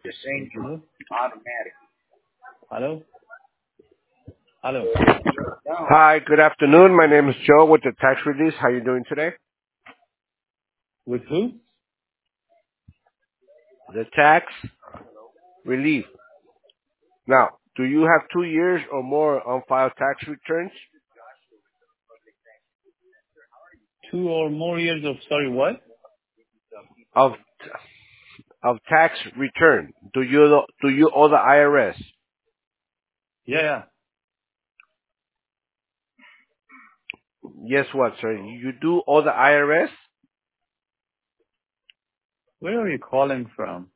Just saying you Hello? automatic. Hello? Hello? Hi, good afternoon. My name is Joe with the Tax Release. How are you doing today? With who? The Tax Relief. Now, do you have 2 years or more on file tax returns 2 or more years of, sorry, what? of tax return? Do you owe the IRS? Yeah. Yes, what, sir? You do owe the IRS? Where are you calling from?